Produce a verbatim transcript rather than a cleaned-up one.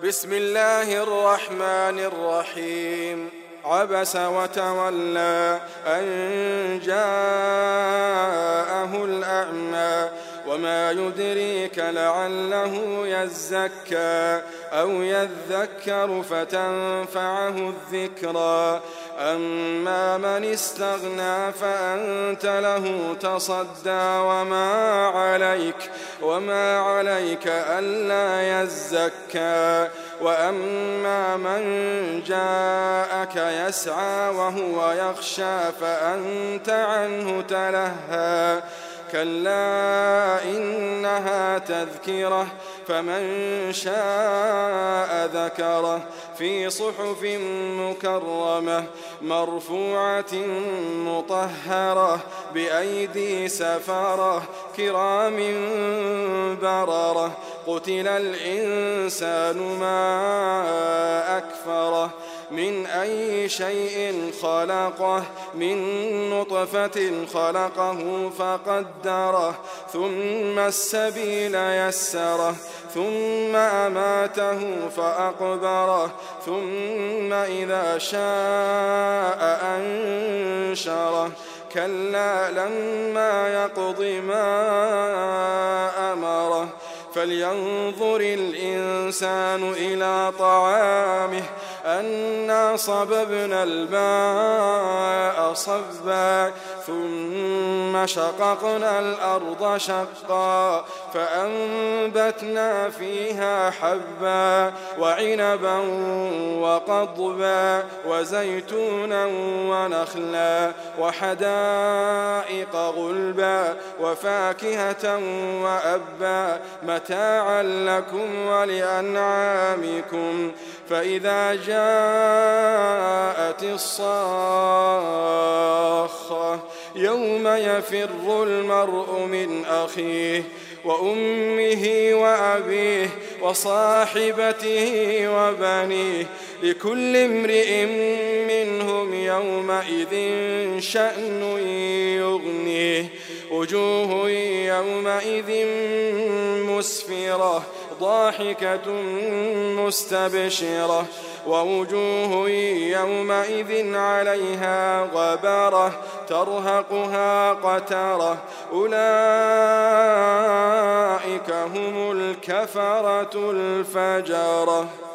بسم الله الرحمن الرحيم. عبس وتولى أن جاءه الأعمى وما يدريك لعله يزكى أو يذكر فتنفعه الذكرى. أما من استغنى فأنت له تصدى وما عليك وما عليك ألا يزكى. وأما من جاءك يسعى وهو يخشى فأنت عنه تلهى. كلا إنها تذكرة فمن شاء ذكره في صحف مكرمة مرفوعة مطهرة بأيدي سفرة كرام بررة. قتل الإنسان ما أكفره من أي شيء خلقه من نطفة خلقه فقدره ثم السبيل يسره ثم أماته فأقبره ثم إذا شاء أنشره. كلا لما يقض ما أمره فلينظر الإنسان إلى طعامه أنا صببنا الماء صبا ثم شققنا الأرض شقا فأنبتنا فيها حبا وعنبا وقضبا وزيتونا ونخلا وحدائق غلبا وفاكهة وأبا متاعا لكم ولأنعامكم. فإذا جاءت الصاخة يوم يفر المرء من أخيه وأمه وأبيه وصاحبته وبنيه لكل امرئ منهم يومئذ شأن يغنيه. وجوه يومئذ مسفرة ضاحكة مستبشرة ووجوه يومئذ عليها غبرة ترهقها قترة أولئك هم الكفرة الفجرة.